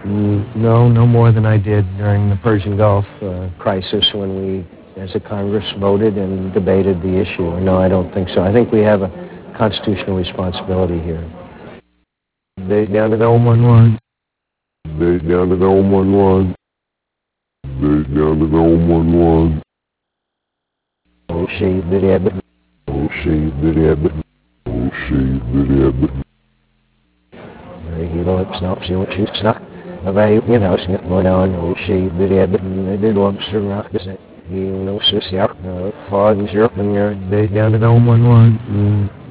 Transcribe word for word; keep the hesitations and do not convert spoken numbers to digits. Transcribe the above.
Mm, no, no more than I did during the Persian Gulf uh, crisis when we, as a Congress, voted and debated the issue. No, I don't think so. I think we have a constitutional responsibility here. They down to nine one one. They down to nine one one. They down to nine one one. Oh, she did it. Oh, she did it. Oh, she did it. He looks not she what she's not. About you know, it's going on. Oh, she did it. They did lobster rock. You know, sis, yeah. Fog is up and you're down to nine one one.